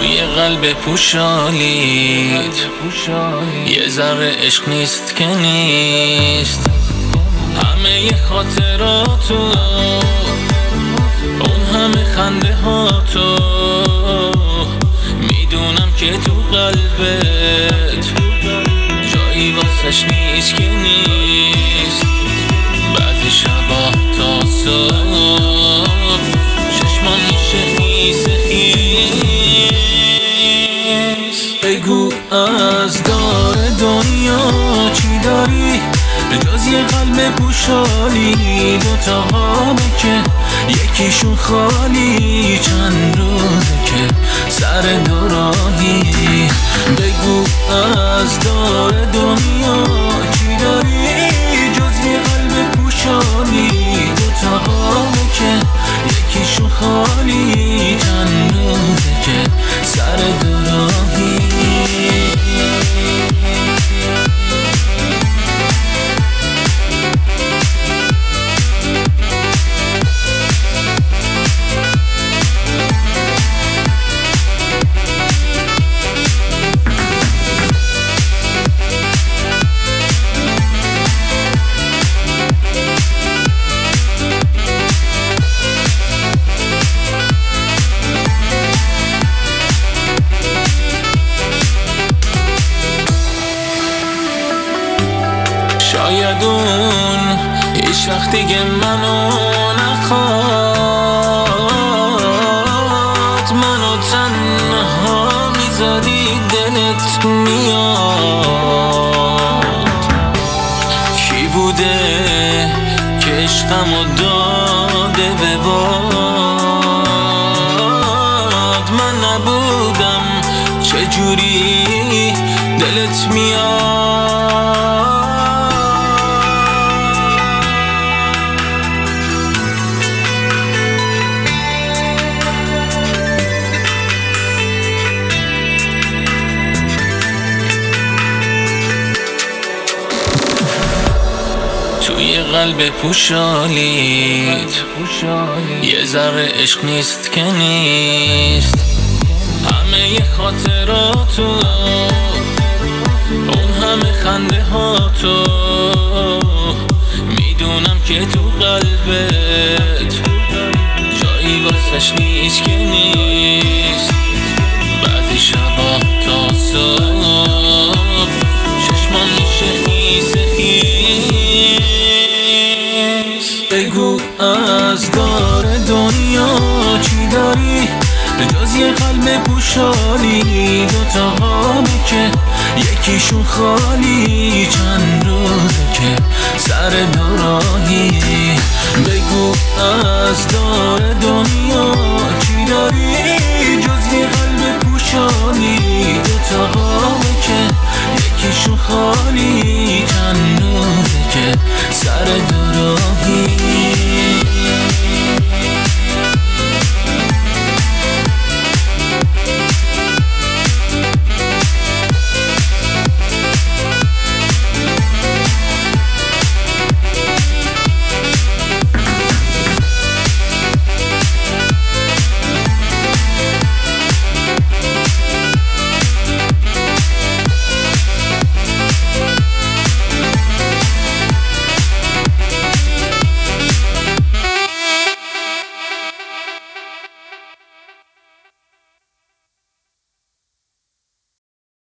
توی قلب پوشالید یه ذره عشق نیست که نیست. همه خاطراتو، اون همه خنده هاتو، میدونم که تو قلبت جایی واسش نیست که نیست. بعضی شبا تا صبح چشمان میشه خیس خیس. بگو از دار دنیا چی داری جز یه قلب پوشالی؟ دوتا قابه که یکیشون خالی، چند روزه که سر دوراهی. بگو از دار دنیا چی داری جز یه قلب پوشالی؟ دوتا قابه که یکیشون خالی، چند روزه که سر دوراهی. شاید اون هیچ وقت دیگه منو نخواد، منو تنها میذاری دلت میاد. کی بوده که عشقمو داده به باد؟ من نبودم چجوری دلت میاد؟ توی قلب پوشالید یه ذره عشق نیست که نیست. همه خاطراتو، اون همه خنده هاتو، میدونم که تو قلبت جایی واسش نیست که نیست. بعضی شبا تا صبح چشمان میشه خیس خیس. بگو از دار دنیا چی داری جز یه قلب پوشالی؟ دوتا قابه که یکیشون خالی، چند روزه که سر دوراهی. بگو از دار دنیا چی داری